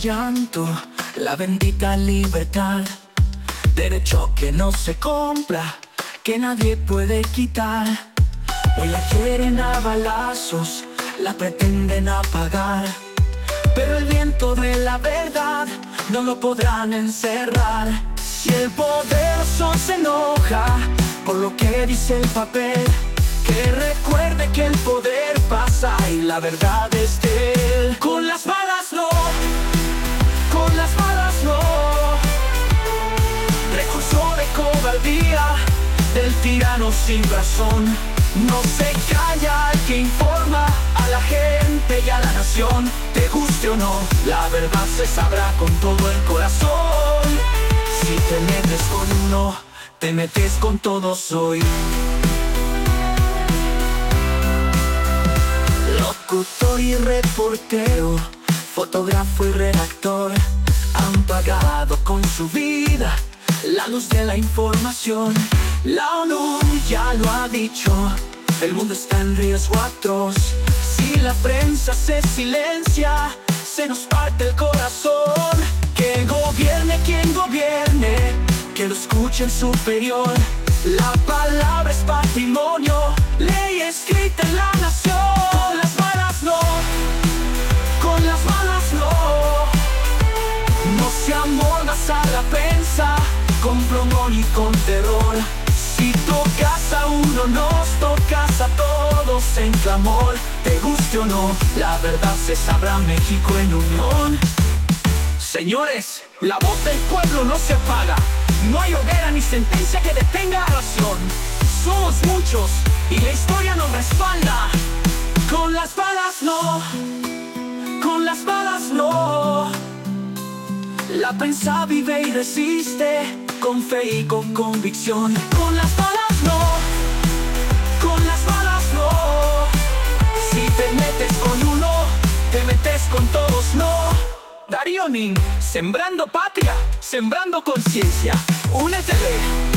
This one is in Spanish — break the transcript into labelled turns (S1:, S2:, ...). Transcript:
S1: llanto, la bendita libertad. Derecho que no se compra, que nadie puede quitar. Hoy la quieren a balazos, la pretenden apagar, pero el viento de la verdad no lo podrán encerrar. Si el poderoso se enoja por lo que dice el papel, que recuerde que el poder pasa y la verdad es de él. Con las balas no, con las balas no. Recurso de cobardía del tirano sin razón. No se calla el que informa a la gente y a la nación. Te guste o no, la verdad se sabrá con todo el corazón. Si te metes con uno, te metes con todos hoy. Locutor y reportero, fotógrafo y redactor, han pagado con su vida la luz de la información. La ONU ya lo ha dicho, el mundo está en riesgo atroz. Si la prensa se silencia, se nos parte el corazón. Que gobierne quien gobierne, que lo escuche el superior. La palabra es patrimonio, ley escrita en la nación. Con las balas no, con las balas no. No se amordaza la prensa con plomo ni con terror. Si tocas a uno, nos tocas a todos en clamor. Te guste o no, la verdad se sabrá. México en unión. Señores, la voz del pueblo no se apaga. No hay hoguera ni sentencia que detenga la acción. Somos muchos y la historia nos respalda. Con las balas no, con las balas no. La prensa vive y resiste con fe y con convicción. Con las balas no, con las balas no. Si te metes con uno, te metes con todos, no. Darío Nin, sembrando patria, sembrando conciencia. Únetele.